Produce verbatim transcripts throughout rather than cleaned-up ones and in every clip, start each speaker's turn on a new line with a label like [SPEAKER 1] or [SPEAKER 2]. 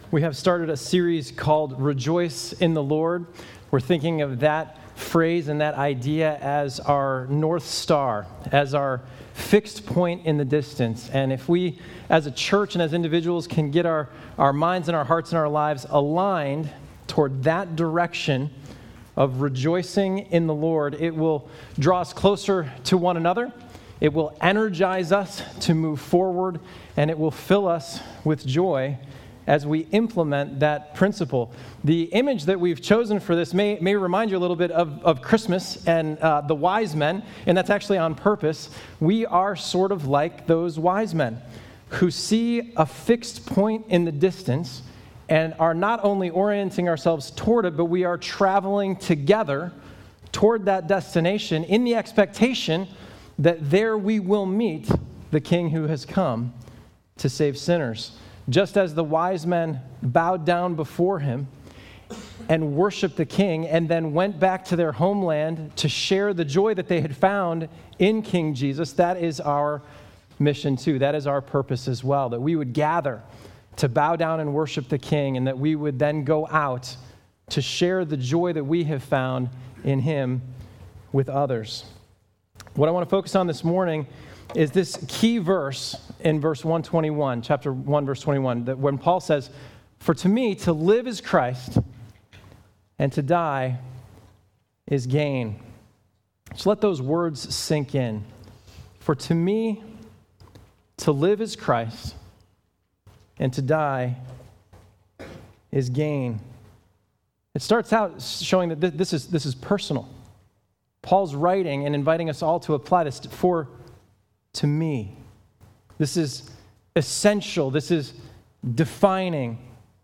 [SPEAKER 1] We have started a series called Rejoice in the Lord. We're thinking of that phrase and that idea as our North Star, as our fixed point in the distance. And if we, as a church and as individuals, can get our, our minds and our hearts and our lives aligned toward that direction of rejoicing in the Lord, it will draw us closer to one another. It will energize us to move forward, and it will fill us with joy as we implement that principle. The image that we've chosen for this may, may remind you a little bit of, of Christmas and uh, the wise men, and that's actually on purpose. We are sort of like those wise men who see a fixed point in the distance and are not only orienting ourselves toward it, but we are traveling together toward that destination in the expectation that there we will meet the King who has come to save sinners. Just as the wise men bowed down before him and worshiped the King and then went back to their homeland to share the joy that they had found in King Jesus, that is our mission too. That is our purpose as well, that we would gather to bow down and worship the King, and that we would then go out to share the joy that we have found in him with others. What I want to focus on this morning is this key verse in verse one twenty-one, chapter one, verse twenty-one, that when Paul says, "For to me to live is Christ, and to die is gain." So let those words sink in. For to me to live is Christ, and to die is gain. It starts out showing that this is, this is personal. Paul's writing and inviting us all to apply this for to me. This is essential. This is defining.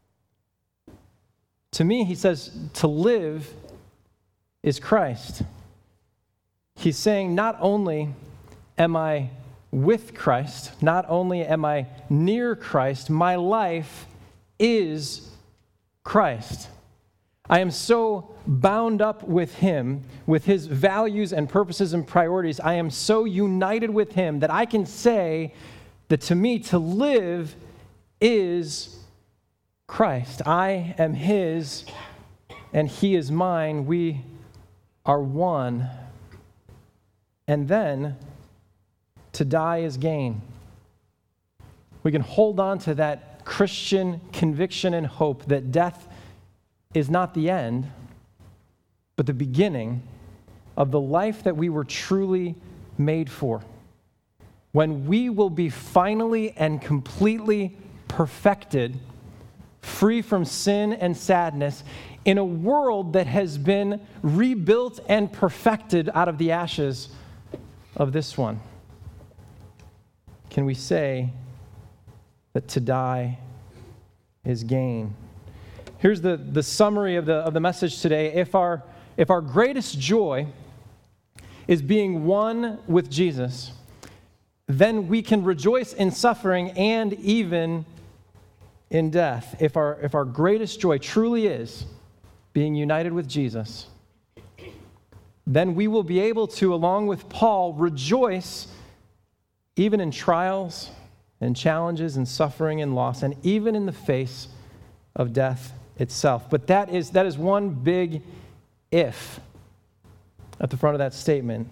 [SPEAKER 1] To me, he says, to live is Christ. He's saying not only am I with Christ, not only am I near Christ, my life is Christ. I am so bound up with him, with his values and purposes and priorities. I am so united with him that I can say that to me, to live is Christ. I am his and he is mine. We are one. And then to die is gain. We can hold on to that Christian conviction and hope that death is not the end, but the beginning of the life that we were truly made for. When we will be finally and completely perfected, free from sin and sadness, in a world that has been rebuilt and perfected out of the ashes of this one. Can we say that to die is gain? Here's the, the summary of the, of the message today. If our, if our greatest joy is being one with Jesus, then we can rejoice in suffering and even in death. If our, if our greatest joy truly is being united with Jesus, then we will be able to, along with Paul, rejoice even in trials and challenges and suffering and loss, and even in the face of death itself. But that is that is one big if at the front of that statement.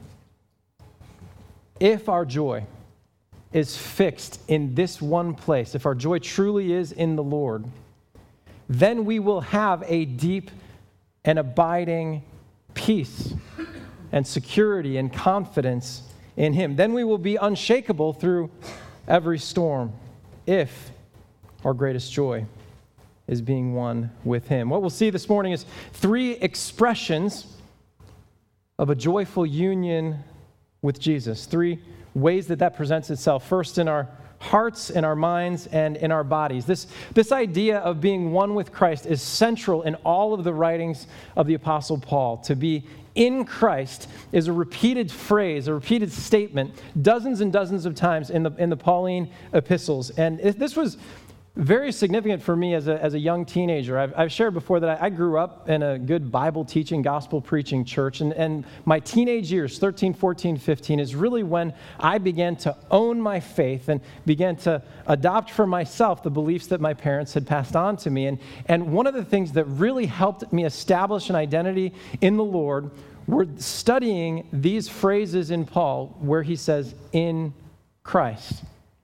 [SPEAKER 1] If our joy is fixed in this one place, if our joy truly is in the Lord, then we will have a deep and abiding peace and security and confidence in him. Then we will be unshakable through every storm if our greatest joy is being one with him. What we'll see this morning is three expressions of a joyful union with Jesus. Three ways that that presents itself. First, in our hearts, in our minds, and in our bodies. This, this idea of being one with Christ is central in all of the writings of the Apostle Paul. To be in Christ is a repeated phrase, a repeated statement, dozens and dozens of times in the, in the Pauline epistles. And this was very significant for me as a, as a young teenager. I've, I've shared before that I, I grew up in a good Bible teaching, gospel preaching church, and, and my teenage years, thirteen, fourteen, fifteen, is really when I began to own my faith and began to adopt for myself the beliefs that my parents had passed on to me. And, and one of the things that really helped me establish an identity in the Lord were studying these phrases in Paul where he says, in Christ.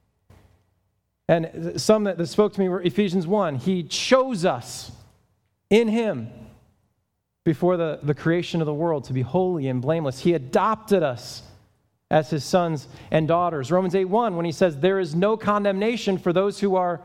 [SPEAKER 1] And some that, that spoke to me were Ephesians one. He chose us in him before the, the creation of the world to be holy and blameless. He adopted us as his sons and daughters. Romans eight one, when he says, there is no condemnation for those who are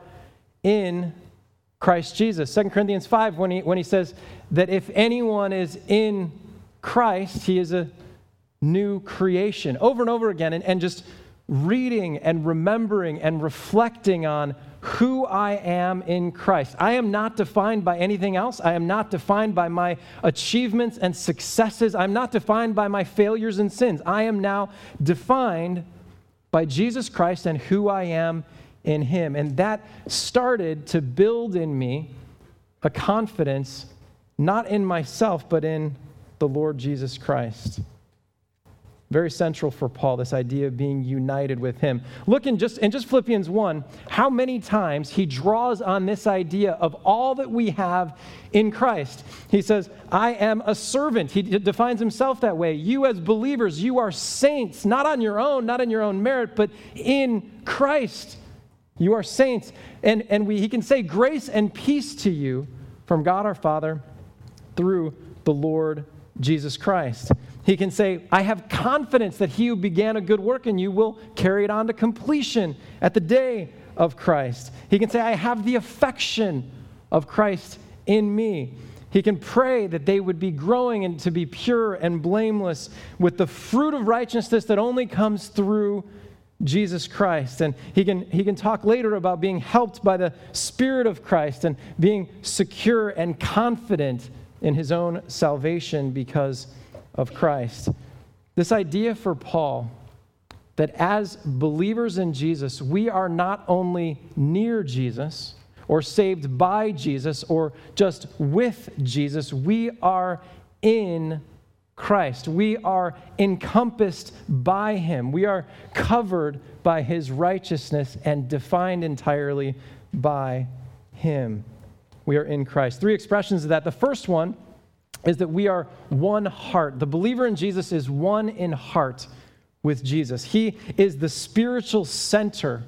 [SPEAKER 1] in Christ Jesus. Second Corinthians five, when he, when he says that if anyone is in Christ, he is a new creation. Over and over again, and, and just reading and remembering and reflecting on who I am in Christ. I am not defined by anything else. I am not defined by my achievements and successes. I'm not defined by my failures and sins. I am now defined by Jesus Christ and who I am in him. And that started to build in me a confidence, not in myself, but in the Lord Jesus Christ. Very central for Paul, this idea of being united with him. Look in just, in just Philippians one, how many times he draws on this idea of all that we have in Christ. He says, I am a servant. He defines himself that way. You as believers, you are saints, not on your own, not in your own merit, but in Christ. You are saints. And, and we, he can say grace and peace to you from God our Father through the Lord Jesus Christ. He can say, I have confidence that he who began a good work in you will carry it on to completion at the day of Christ. He can say, I have the affection of Christ in me. He can pray that they would be growing and to be pure and blameless with the fruit of righteousness that only comes through Jesus Christ. And he can, he can talk later about being helped by the Spirit of Christ and being secure and confident in his own salvation because of Christ. This idea for Paul that as believers in Jesus, we are not only near Jesus or saved by Jesus or just with Jesus, we are in Christ. We are encompassed by him. We are covered by his righteousness and defined entirely by him. We are in Christ. Three expressions of that. The first one is that we are one heart. The believer in Jesus is one in heart with Jesus. He is the spiritual center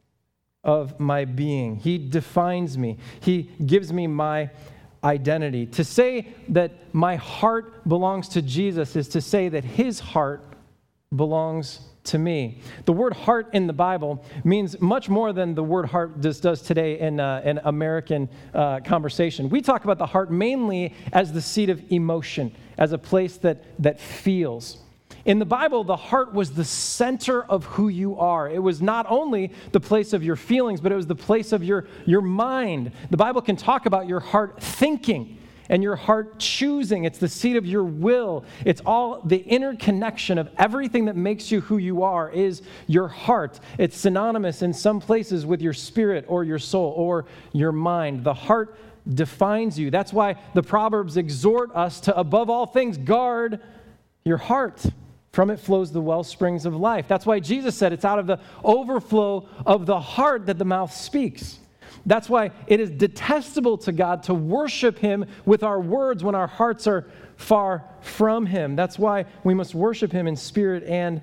[SPEAKER 1] of my being. He defines me. He gives me my identity. To say that my heart belongs to Jesus is to say that his heart belongs to me. The word heart in the Bible means much more than the word heart just does today in, uh, in American uh, conversation. We talk about the heart mainly as the seat of emotion, as a place that, that feels. In the Bible, the heart was the center of who you are. It was not only the place of your feelings, but it was the place of your, your mind. The Bible can talk about your heart thinking and your heart choosing. It's the seat of your will. It's all the interconnection of everything that makes you who you are is your heart. It's synonymous in some places with your spirit or your soul or your mind. The heart defines you. That's why the Proverbs exhort us to, above all things, guard your heart. From it flows the well springs of life. That's why Jesus said it's out of the overflow of the heart that the mouth speaks. That's why it is detestable to God to worship him with our words when our hearts are far from him. That's why we must worship him in spirit and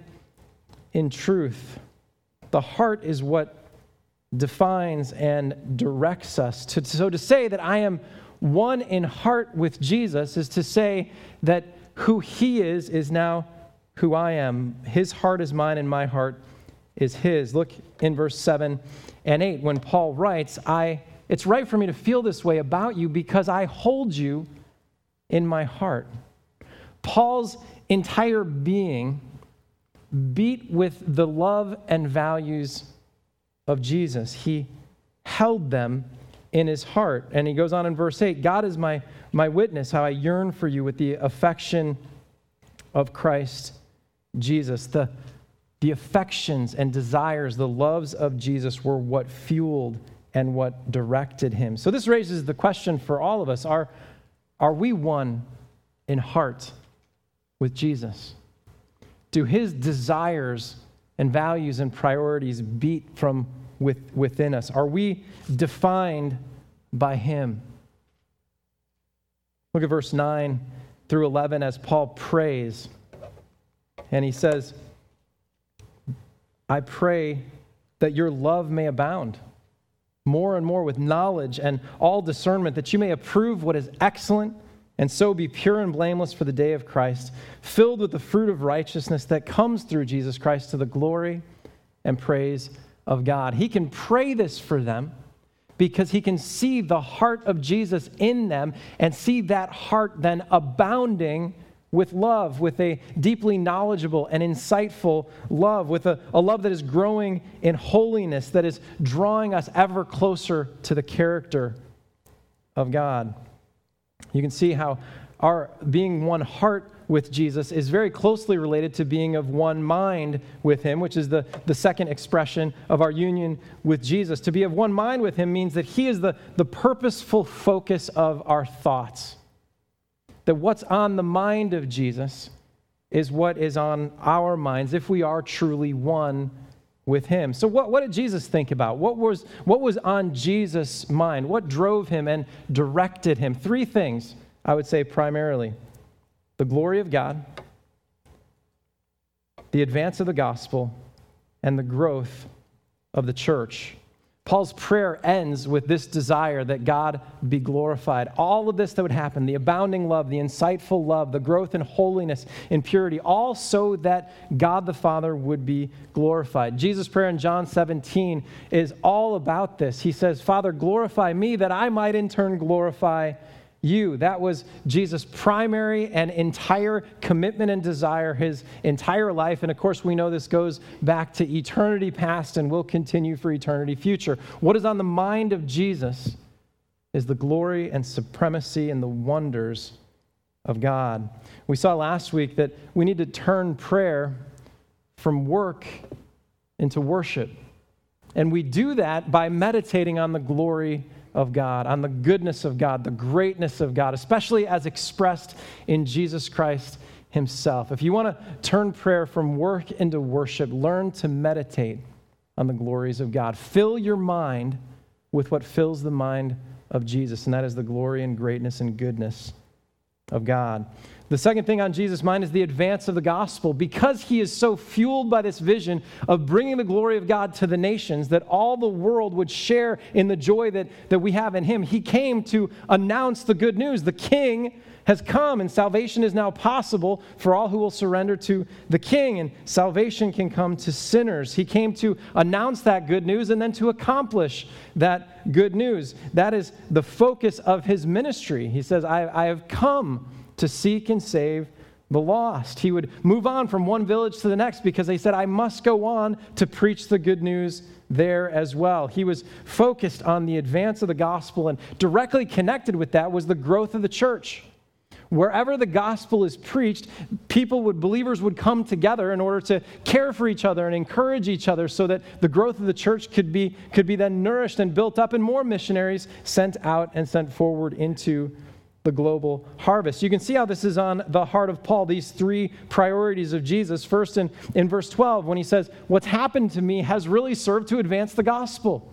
[SPEAKER 1] in truth. The heart is what defines and directs us. To, so to say that I am one in heart with Jesus is to say that who he is is now who I am. His heart is mine and my heart is his. Look in verse seven and eight when Paul writes, I it's right for me to feel this way about you because I hold you in my heart. Paul's entire being beat with the love and values of Jesus. He held them in his heart. And he goes on in verse eight, God is my, my witness, how I yearn for you with the affection of Christ Jesus. The, the affections and desires, the loves of Jesus were what fueled and what directed him. So this raises the question for all of us, are, are we one in heart with Jesus? Do his desires and values and priorities beat from with, within us? Are we defined by him? Look at verse nine through eleven as Paul prays. And he says, I pray that your love may abound more and more with knowledge and all discernment, that you may approve what is excellent, and so be pure and blameless for the day of Christ, filled with the fruit of righteousness that comes through Jesus Christ to the glory and praise of God. He can pray this for them because he can see the heart of Jesus in them and see that heart then abounding with love, with a deeply knowledgeable and insightful love, with a, a love that is growing in holiness, that is drawing us ever closer to the character of God. You can see how our being one heart with Jesus is very closely related to being of one mind with him, which is the, the second expression of our union with Jesus. To be of one mind with him means that he is the, the purposeful focus of our thoughts. That what's on the mind of Jesus is what is on our minds if we are truly one with him. So what, what did Jesus think about? What was, what was on Jesus' mind? What drove him and directed him? Three things, I would say primarily. The glory of God, the advance of the gospel, and the growth of the church. Paul's prayer ends with this desire that God be glorified. All of this that would happen, the abounding love, the insightful love, the growth in holiness, in purity, all so that God the Father would be glorified. Jesus' prayer in John seventeen is all about this. He says, Father, glorify me that I might in turn glorify you. That was Jesus' primary and entire commitment and desire, his entire life. And of course, we know this goes back to eternity past and will continue for eternity future. What is on the mind of Jesus is the glory and supremacy and the wonders of God. We saw last week that we need to turn prayer from work into worship. And we do that by meditating on the glory of God, on the goodness of God, the greatness of God, especially as expressed in Jesus Christ himself. If you want to turn prayer from work into worship, learn to meditate on the glories of God. Fill your mind with what fills the mind of Jesus, and that is the glory and greatness and goodness of God. The second thing on Jesus' mind is the advance of the gospel. Because he is so fueled by this vision of bringing the glory of God to the nations, that all the world would share in the joy that, that we have in him, he came to announce the good news. The King has come, and salvation is now possible for all who will surrender to the King, and salvation can come to sinners. He came to announce that good news and then to accomplish that good news. That is the focus of his ministry. He says, I, I have come to seek and save the lost. He would move on from one village to the next because they said, I must go on to preach the good news there as well. He was focused on the advance of the gospel, and directly connected with that was the growth of the church. Wherever the gospel is preached, people would, believers would come together in order to care for each other and encourage each other so that the growth of the church could be, could be then nourished and built up, and more missionaries sent out and sent forward into the global harvest. You can see how this is on the heart of Paul, these three priorities of Jesus. First, in, in verse twelve, when he says, what's happened to me has really served to advance the gospel.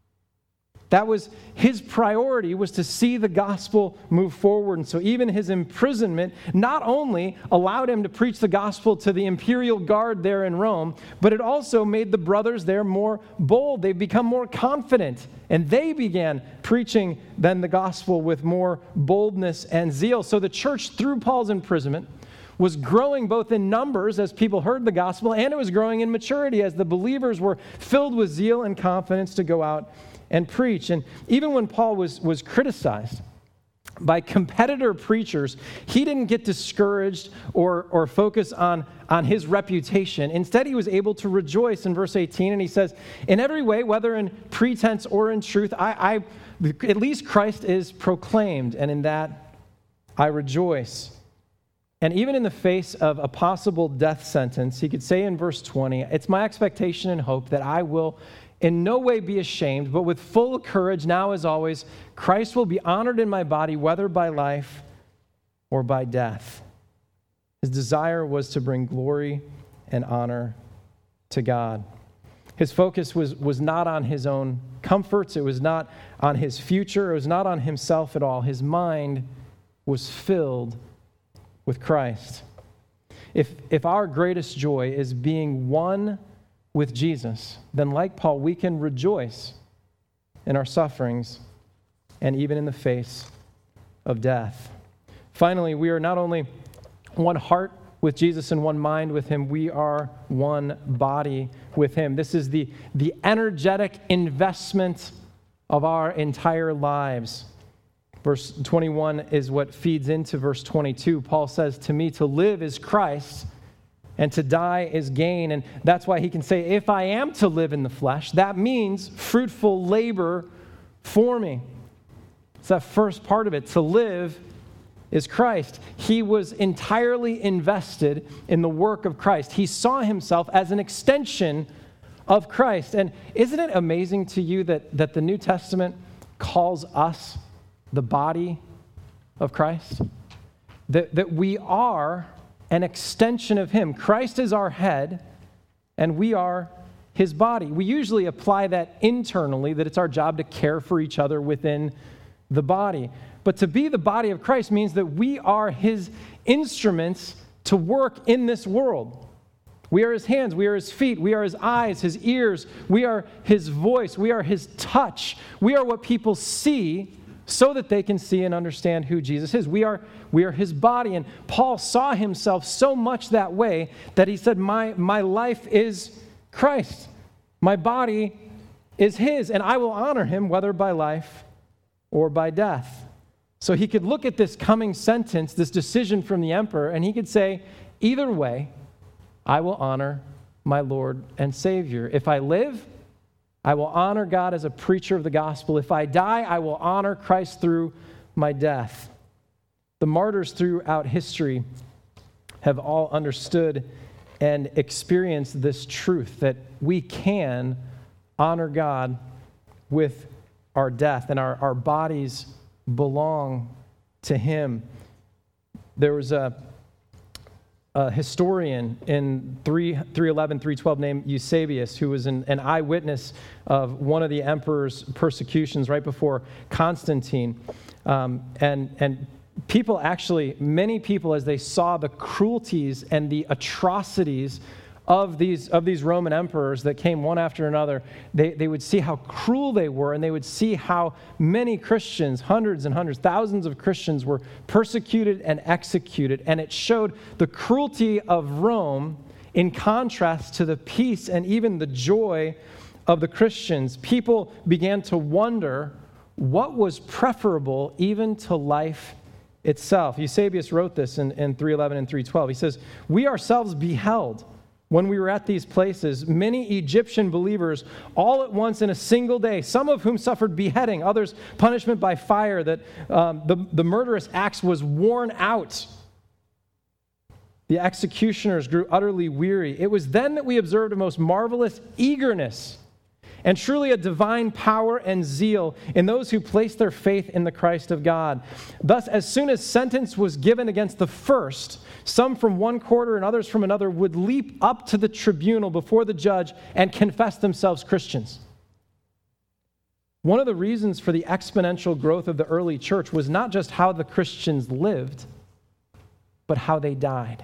[SPEAKER 1] That was his priority, was to see the gospel move forward. And so even his imprisonment not only allowed him to preach the gospel to the imperial guard there in Rome, but it also made the brothers there more bold. They've become more confident, and they began preaching then the gospel with more boldness and zeal. So the church, through Paul's imprisonment, was growing both in numbers as people heard the gospel, and it was growing in maturity as the believers were filled with zeal and confidence to go out and preach. And even when Paul was, was criticized by competitor preachers, he didn't get discouraged or, or focus on, on his reputation. Instead, he was able to rejoice in verse eighteen, and he says, in every way, whether in pretense or in truth, I, I at least Christ is proclaimed, and in that I rejoice. And even in the face of a possible death sentence, he could say in verse twenty, it's my expectation and hope that I will in no way be ashamed, but with full courage, now as always, Christ will be honored in my body, whether by life or by death. His desire was to bring glory and honor to God. His focus was, was not on his own comforts. It was not on his future. It was not on himself at all. His mind was filled with Christ. If, if our greatest joy is being one with Jesus, then like Paul, we can rejoice in our sufferings and even in the face of death. Finally, we are not only one heart with Jesus and one mind with him, we are one body with him. This is the, the energetic investment of our entire lives. Verse twenty-one is what feeds into verse twenty-two. Paul says, to me, to live is Christ, and to die is gain. And that's why he can say, if I am to live in the flesh, that means fruitful labor for me. It's that first part of it. To live is Christ. He was entirely invested in the work of Christ. He saw himself as an extension of Christ. And isn't it amazing to you that, that the New Testament calls us the body of Christ? That, that we are an extension of him. Christ is our head, and we are his body. We usually apply that internally, that it's our job to care for each other within the body. But to be the body of Christ means that we are his instruments to work in this world. We are his hands, we are his feet, we are his eyes, his ears, we are his voice, we are his touch. We are what people see so that they can see and understand who Jesus is. We are, we are his body. And Paul saw himself so much that way that he said, my, my life is Christ. My body is his, and I will honor him whether by life or by death. So he could look at this coming sentence, this decision from the emperor, and he could say, either way, I will honor my Lord and Savior. If I live, I will honor God as a preacher of the gospel. If I die, I will honor Christ through my death. The martyrs throughout history have all understood and experienced this truth that we can honor God with our death, and our, our bodies belong to him. There was a, a historian in three eleven, three twelve named Eusebius, who was an, an eyewitness of one of the emperor's persecutions right before Constantine. Um, and, and people actually, many people, as they saw the cruelties and the atrocities of these of these Roman emperors that came one after another, they, they would see how cruel they were, and they would see how many Christians, hundreds and hundreds, thousands of Christians were persecuted and executed. And it showed the cruelty of Rome in contrast to the peace and even the joy of the Christians. People began to wonder what was preferable even to life itself. Eusebius wrote this in, in three eleven and three twelve. He says, we ourselves beheld, when we were at these places, many Egyptian believers all at once in a single day, some of whom suffered beheading, others punishment by fire, that um, the, the murderous axe was worn out. The executioners grew utterly weary. It was then that we observed a most marvelous eagerness and truly a divine power and zeal in those who placed their faith in the Christ of God. Thus, as soon as sentence was given against the first, some from one quarter and others from another would leap up to the tribunal before the judge and confess themselves Christians. One of the reasons for the exponential growth of the early church was not just how the Christians lived, but how they died.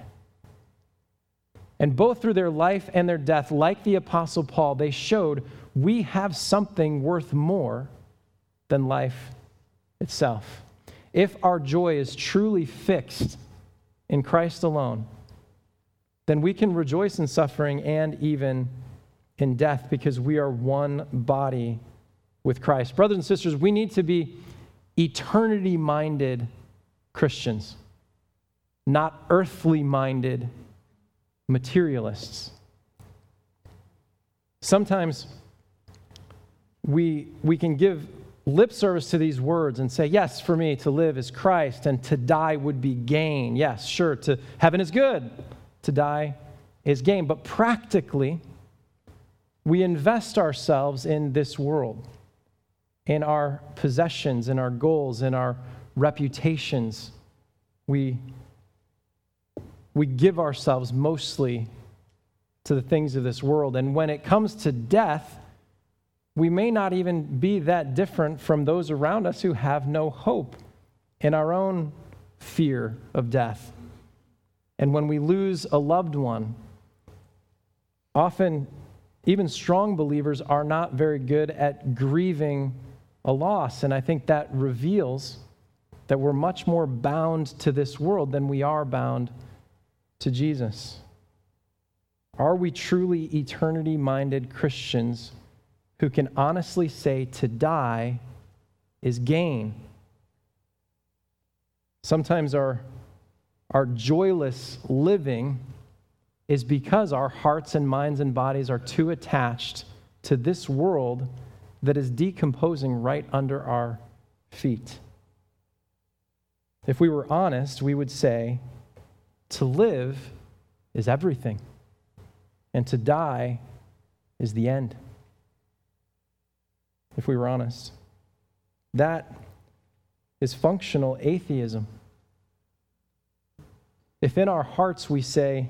[SPEAKER 1] And both through their life and their death, like the Apostle Paul, they showed we have something worth more than life itself. If our joy is truly fixed in Christ alone, then we can rejoice in suffering and even in death because we are one body with Christ. Brothers and sisters, we need to be eternity-minded Christians, not earthly-minded materialists. Sometimes we, we can give lip service to these words and say, yes, for me to live is Christ and to die would be gain. Yes, sure, to heaven is good. To die is gain. But practically, we invest ourselves in this world, in our possessions, in our goals, in our reputations. We, we give ourselves mostly to the things of this world. And when it comes to death, we may not even be that different from those around us who have no hope in our own fear of death. And when we lose a loved one, often even strong believers are not very good at grieving a loss. And I think that reveals that we're much more bound to this world than we are bound to Jesus. Are we truly eternity-minded Christians who can honestly say to die is gain? Sometimes our, our joyless living is because our hearts and minds and bodies are too attached to this world that is decomposing right under our feet. If we were honest, we would say to live is everything, and to die is the end. If we were honest. That is functional atheism. If in our hearts we say,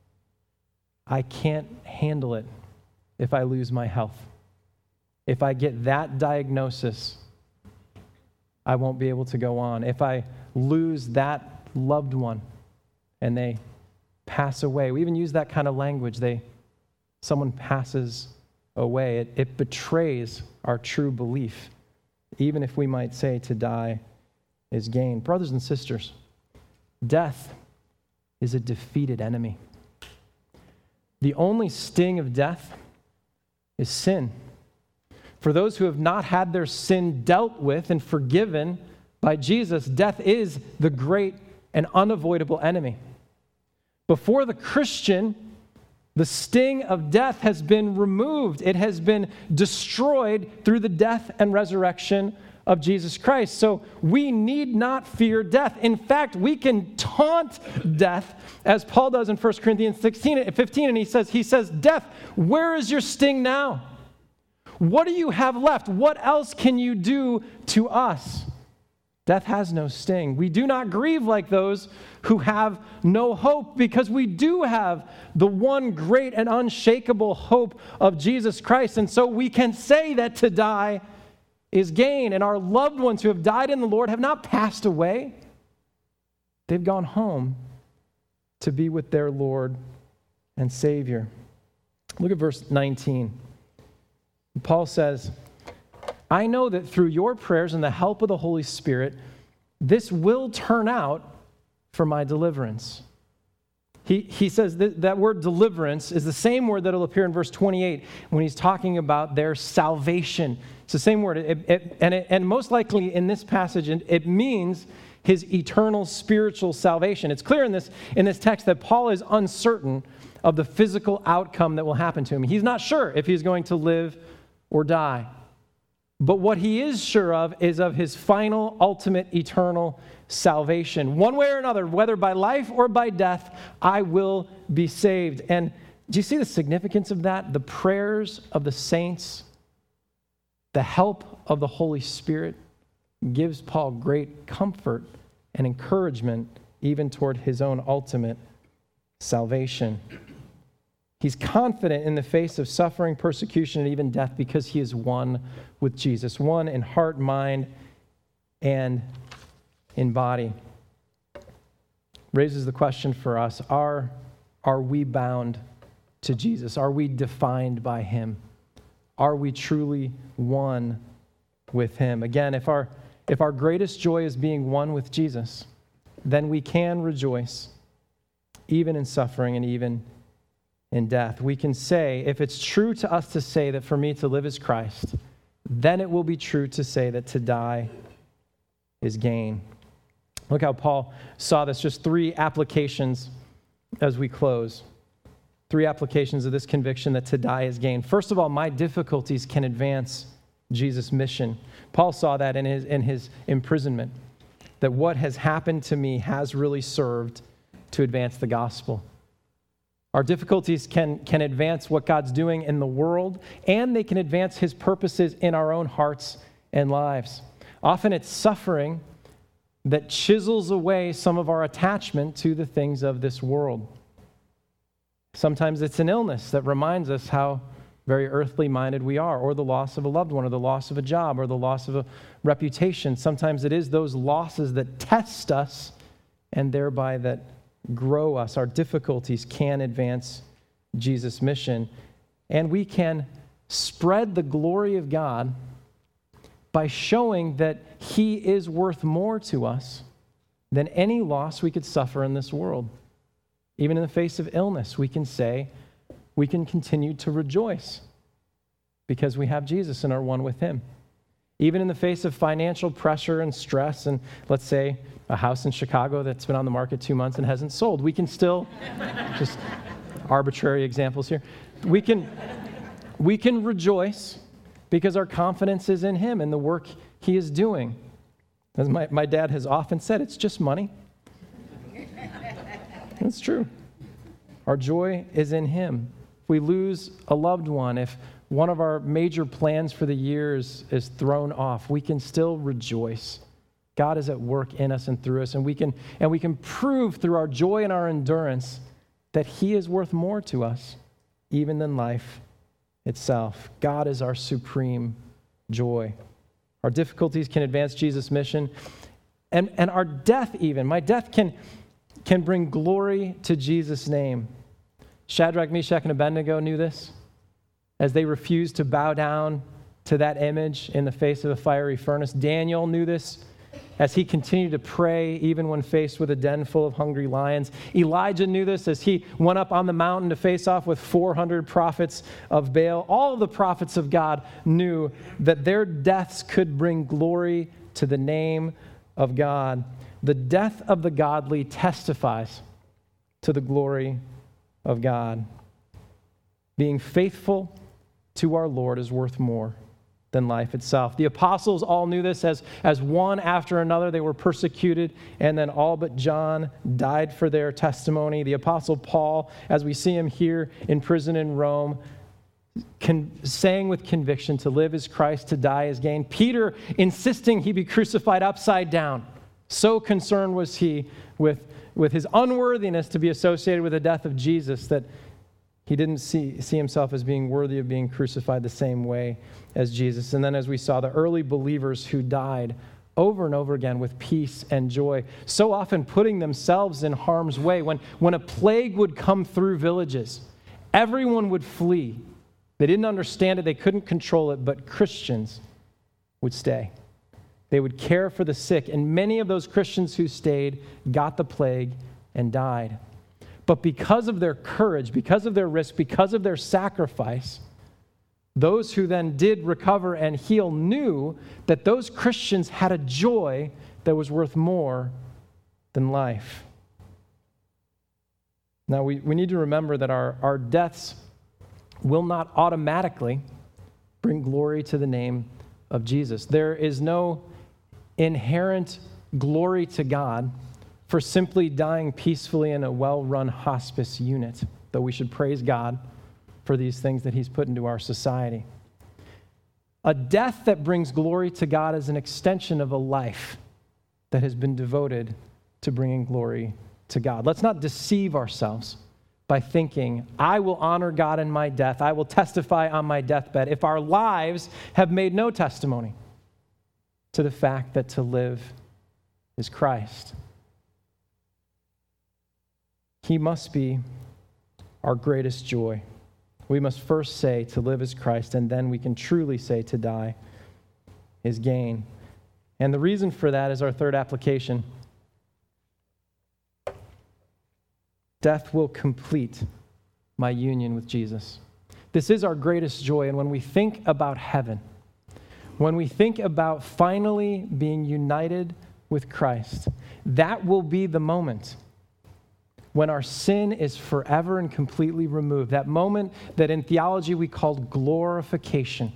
[SPEAKER 1] I can't handle it if I lose my health. If I get that diagnosis, I won't be able to go on. If I lose that loved one and they pass away, we even use that kind of language. They, someone passes away. It, it betrays our true belief, even if we might say to die is gain. Brothers and sisters, death is a defeated enemy. The only sting of death is sin. For those who have not had their sin dealt with and forgiven by Jesus, death is the great and unavoidable enemy. Before the Christian, the sting of death has been removed. It has been destroyed through the death and resurrection of Jesus Christ. So we need not fear death. In fact, we can taunt death, as Paul does in First Corinthians sixteen and fifteen, and he says, he says, death, where is your sting now? What do you have left? What else can you do to us? Death has no sting. We do not grieve like those who have no hope, because we do have the one great and unshakable hope of Jesus Christ. And so we can say that to die is gain. And our loved ones who have died in the Lord have not passed away. They've gone home to be with their Lord and Savior. Look at verse nineteen. Paul says, I know that through your prayers and the help of the Holy Spirit, this will turn out for my deliverance. He, he says that, that word deliverance is the same word that will appear in verse twenty-eight when he's talking about their salvation. It's the same word. It, it, and, it, and most likely in this passage, it means his eternal spiritual salvation. It's clear in this, in this text that Paul is uncertain of the physical outcome that will happen to him. He's not sure if he's going to live or die. But what he is sure of is of his final, ultimate, eternal salvation. One way or another, whether by life or by death, I will be saved. And do you see the significance of that? The prayers of the saints, the help of the Holy Spirit gives Paul great comfort and encouragement even toward his own ultimate salvation. He's confident in the face of suffering, persecution, and even death because he is one with Jesus, one in heart, mind, and in body. Raises the question for us, are, are we bound to Jesus? Are we defined by him? Are we truly one with him? Again, if our, if our greatest joy is being one with Jesus, then we can rejoice even in suffering and even in death. We can say, if it's true to us to say that for me to live is Christ, then it will be true to say that to die is gain. Look how Paul saw this. Just three applications as we close. Three applications of this conviction that to die is gain. First of all, my difficulties can advance Jesus' mission. Paul saw that in his, in his imprisonment, that what has happened to me has really served to advance the gospel. Our difficulties can, can advance what God's doing in the world, and they can advance his purposes in our own hearts and lives. Often it's suffering that chisels away some of our attachment to the things of this world. Sometimes it's an illness that reminds us how very earthly minded we are, or the loss of a loved one, or the loss of a job, or the loss of a reputation. Sometimes it is those losses that test us and thereby that grow us. Our difficulties can advance Jesus' mission, and we can spread the glory of God by showing that he is worth more to us than any loss we could suffer in this world. Even in the face of illness, we can say, we can continue to rejoice because we have Jesus and are one with him. Even in the face of financial pressure and stress, and let's say a house in Chicago that's been on the market two months and hasn't sold, we can still, just arbitrary examples here, we can, we can rejoice because our confidence is in him and the work he is doing. As my, my dad has often said, it's just money. It's true. Our joy is in him. If we lose a loved one, if one of our major plans for the year is, is thrown off, we can still rejoice. God is at work in us and through us, and we can and we can prove through our joy and our endurance that he is worth more to us, even than life itself. God is our supreme joy. Our difficulties can advance Jesus' mission, and, and our death even. My death can, can bring glory to Jesus' name. Shadrach, Meshach, and Abednego knew this as they refused to bow down to that image in the face of a fiery furnace. Daniel knew this as he continued to pray even when faced with a den full of hungry lions. Elijah knew this as he went up on the mountain to face off with four hundred prophets of Baal. All of the prophets of God knew that their deaths could bring glory to the name of God. The death of the godly testifies to the glory of God. Being faithful to our Lord is worth more than life itself. The apostles all knew this as, as one after another they were persecuted, and then all but John died for their testimony. The apostle Paul, as we see him here in prison in Rome, con- saying with conviction, to live is Christ, to die is gain. Peter insisting he be crucified upside down. So concerned was he with, with his unworthiness to be associated with the death of Jesus that he didn't see, see himself as being worthy of being crucified the same way as Jesus. And then as we saw, the early believers who died over and over again with peace and joy, so often putting themselves in harm's way. When, when a plague would come through villages, everyone would flee. They didn't understand it, they couldn't control it, but Christians would stay. They would care for the sick, and many of those Christians who stayed got the plague and died. But because of their courage, because of their risk, because of their sacrifice, those who then did recover and heal knew that those Christians had a joy that was worth more than life. Now, we, we need to remember that our, our deaths will not automatically bring glory to the name of Jesus. There is no inherent glory to God for simply dying peacefully in a well-run hospice unit, though we should praise God for these things that he's put into our society. A death that brings glory to God is an extension of a life that has been devoted to bringing glory to God. Let's not deceive ourselves by thinking, I will honor God in my death, I will testify on my deathbed, if our lives have made no testimony to the fact that to live is Christ. He must be our greatest joy. We must first say to live is Christ, and then we can truly say to die is gain. And the reason for that is our third application. Death will complete my union with Jesus. This is our greatest joy, and when we think about heaven, when we think about finally being united with Christ, that will be the moment when our sin is forever and completely removed. That moment that in theology we call glorification.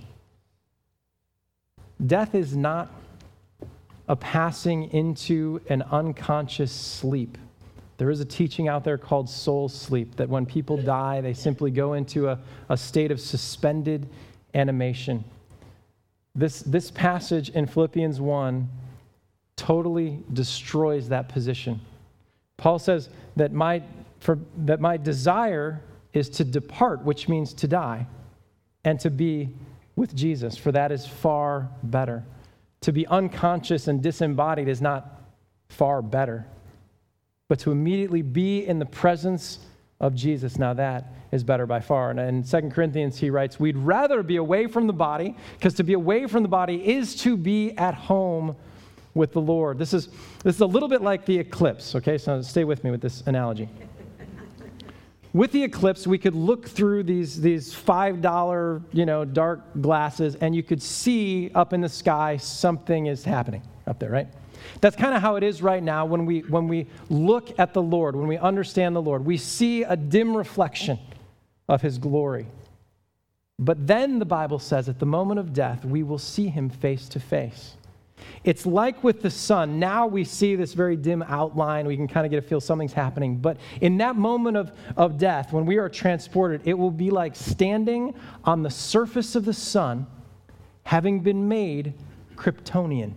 [SPEAKER 1] Death is not a passing into an unconscious sleep There is a teaching out there called soul sleep, that when people die, they simply go into a, a state of suspended animation. This, this passage in Philippians one totally destroys that position. Paul says that my, for, that my desire is to depart, which means to die, and to be with Jesus, for that is far better. To be unconscious and disembodied is not far better, but to immediately be in the presence of Jesus, now that is better by far. And in Second Corinthians, he writes, we'd rather be away from the body, because to be away from the body is to be at home with the Lord. This is, this is a little bit like the eclipse, okay? So stay with me with this analogy. With the eclipse, we could look through these, these five dollar, you know, dark glasses, and you could see up in the sky something is happening up there, right? That's kind of how it is right now when we, when we look at the Lord, when we understand the Lord. We see a dim reflection of his glory. But then the Bible says at the moment of death, we will see him face to face. It's like with the sun. Now we see this very dim outline. We can kind of get a feel something's happening. But in that moment of, of death, when we are transported, it will be like standing on the surface of the sun, having been made Kryptonian.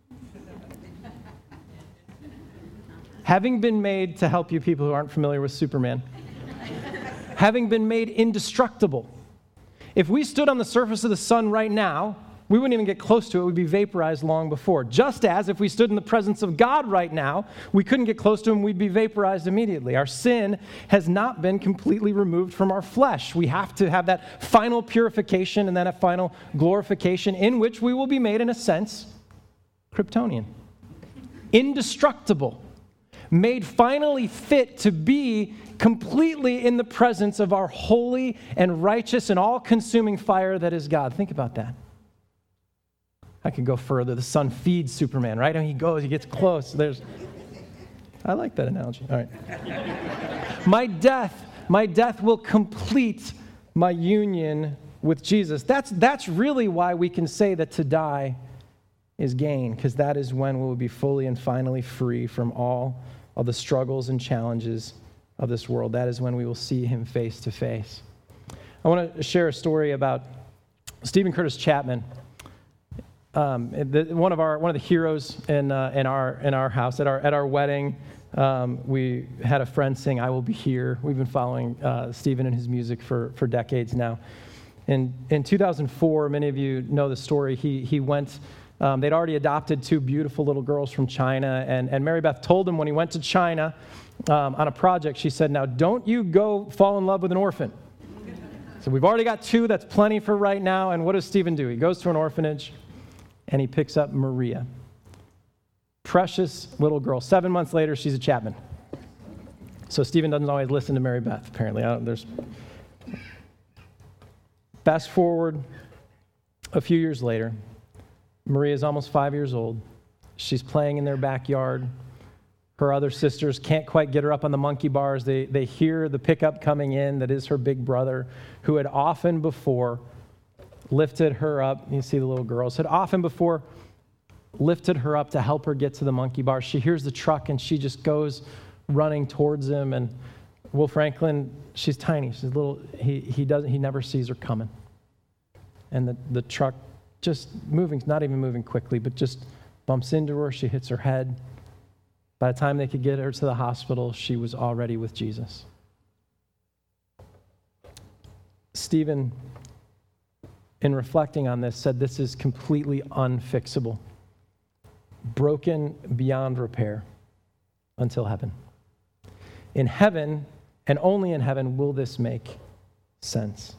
[SPEAKER 1] Having been made, to help you people who aren't familiar with Superman, having been made indestructible. If we stood on the surface of the sun right now, we wouldn't even get close to it. We'd be vaporized long before. Just as if we stood in the presence of God right now, we couldn't get close to him, we'd be vaporized immediately. Our sin has not been completely removed from our flesh. We have to have that final purification and then a final glorification in which we will be made, in a sense, Kryptonian. Indestructible. Made finally fit to be completely in the presence of our holy and righteous and all-consuming fire that is God. Think about that. I could go further. The sun feeds Superman, right? And he goes, he gets close. There's, I like that analogy. All right. My death, my death will complete my union with Jesus. That's, that's really why we can say that to die is gain, because that is when we will be fully and finally free from all of the struggles and challenges of this world. That is when we will see him face to face. I want to share a story about Stephen Curtis Chapman. Um, the, one of our one of the heroes in uh, in our in our house at our at our wedding, um, we had a friend sing "I Will Be Here." We've been following uh, Stephen and his music for for decades now. In in two thousand four, many of you know the story. He he went. Um, they'd already adopted two beautiful little girls from China, and and Mary Beth told him when he went to China um, on a project. She said, "Now don't you go fall in love with an orphan." So we've already got two. That's plenty for right now. And what does Stephen do? He goes to an orphanage. And he picks up Maria. Precious little girl. Seven months later, she's a Chapman. So Stephen doesn't always listen to Mary Beth, apparently. I don't, there's... Fast forward a few years later. Maria's almost five years old. She's playing in their backyard. Her other sisters can't quite get her up on the monkey bars. They, they hear the pickup coming in that is her big brother, who had often before lifted her up. You see the little girls had often before lifted her up to help her get to the monkey bar. She hears the truck and she just goes running towards him. And Will Franklin, she's tiny. She's little. He he doesn't. He never sees her coming. And the the truck just moving, not even moving quickly, but just bumps into her. She hits her head. By the time they could get her to the hospital, she was already with Jesus. Stephen, in reflecting on this, said this is completely unfixable, broken beyond repair until heaven. In heaven, and only in heaven, will this make sense.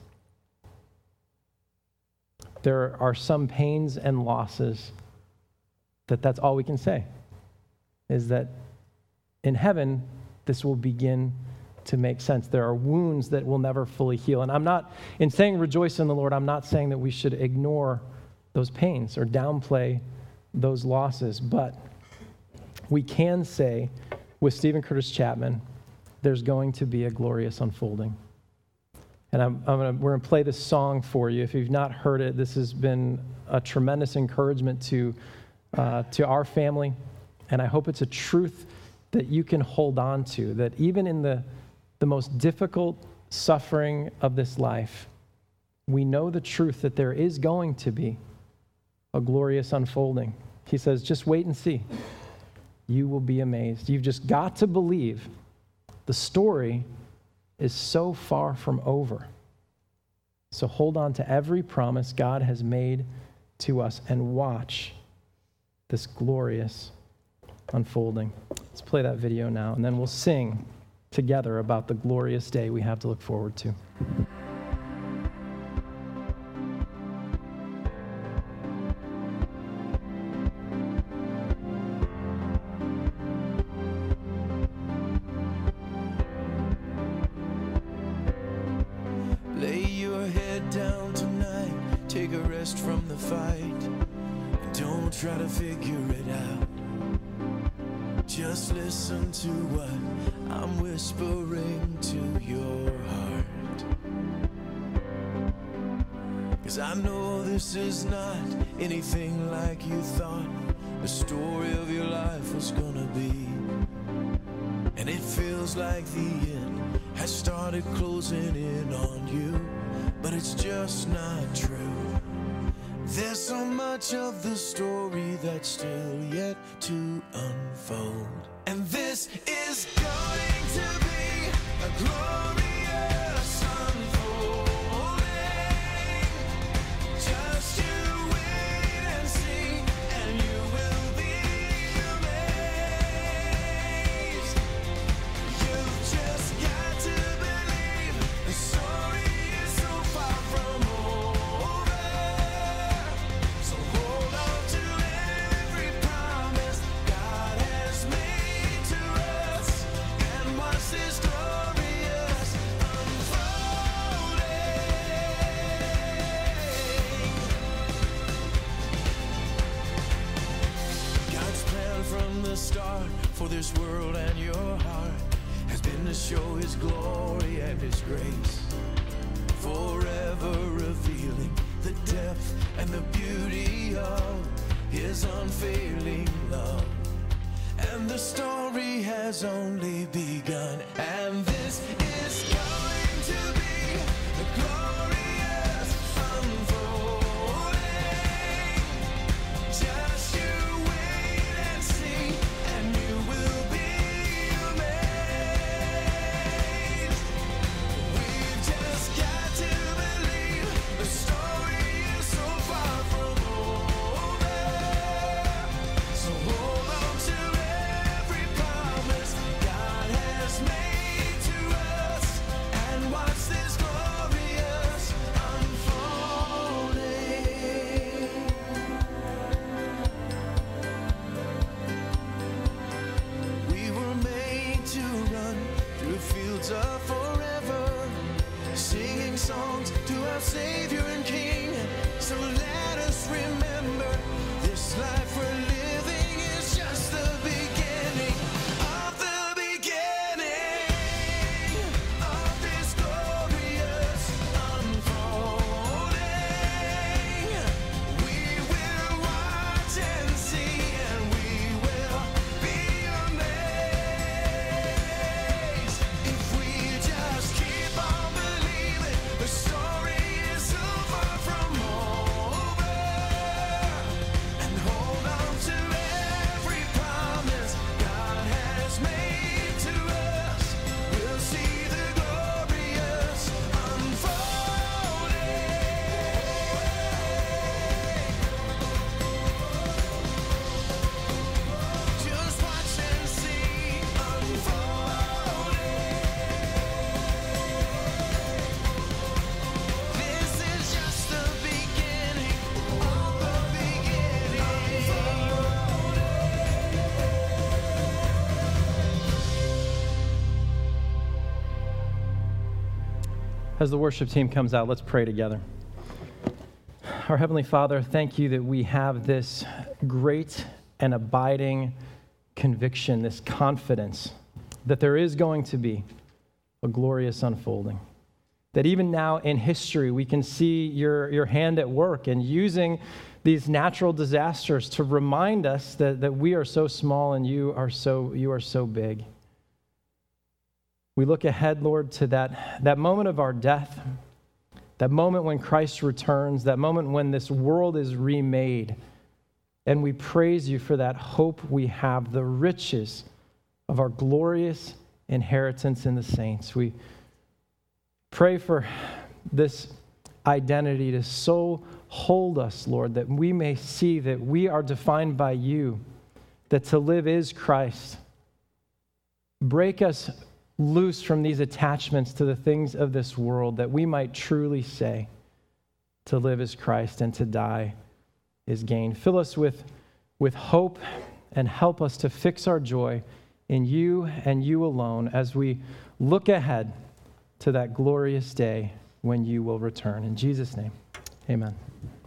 [SPEAKER 1] There are some pains and losses that that's all we can say, is that in heaven, this will begin to make sense. There are wounds that will never fully heal. And I'm not, in saying rejoice in the Lord, I'm not saying that we should ignore those pains or downplay those losses, but we can say with Stephen Curtis Chapman, there's going to be a glorious unfolding. And I'm, I'm gonna, we're going to play this song for you. If you've not heard it, this has been a tremendous encouragement to, uh, to our family, and I hope it's a truth that you can hold on to, that even in the, the most difficult suffering of this life, we know the truth that there is going to be a glorious unfolding. He says, just wait and see. You will be amazed. You've just got to believe the story is so far from over. So hold on to every promise God has made to us and watch this glorious unfolding. Let's play that video now, and then we'll sing together about the glorious day we have to look forward to.
[SPEAKER 2] Lay your head down tonight, take a rest from the fight, and don't try to figure it out. Just listen to what I'm whispering to your heart. 'Cause I know this is not anything like you thought the story of your life was gonna be. And it feels like the end has started closing in on you, but it's just not true. There's so much of the story that's still yet to unfold. And this is going to be a glorious unfolding. Just you wait and see, and you will be amazed. You've just got to believe the story is so far from over. So hold on to every promise God has made to us, and watch this glorious unfolding. God's plan from the start for this world and your heart has been to show His glory and His grace, forever revealing the depth and the beauty of His unfailing love. And the story has only begun, and this is going to be the glorious unfolding. Just you wait and see, and you will be amazed. We've just got to believe the story is so far from over. So hold on to every promise God has made to us, and watch this glorious unfolding. We were made to run through fields of forever, singing songs to our Savior and King. So let us remember, this life we're living is just the beginning of the beginning of this glorious unfolding. We will watch and see, and we will be amazed if we just keep on believing the story is so far from over, and hold on to every promise God has made to us. We'll see the glorious unfolding. Just watch and see unfolding. This is just the beginning of the beginning.
[SPEAKER 1] As the worship team comes out, let's pray together. Our Heavenly Father, thank you that we have this great and abiding conviction, this confidence that there is going to be a glorious unfolding. That even now in history, we can see your, your hand at work and using these natural disasters to remind us that, that we are so small and you are so, you are so big. We look ahead, Lord, to that, that moment of our death, that moment when Christ returns, that moment when this world is remade. And we praise you for that hope we have, the riches of our glorious inheritance in the saints. We pray for this identity to so hold us, Lord, that we may see that we are defined by you, that to live is Christ. Break us loose from these attachments to the things of this world, that we might truly say, to live is Christ and to die is gain. Fill us with, with hope and help us to fix our joy in you and you alone as we look ahead to that glorious day when you will return. In Jesus' name, amen.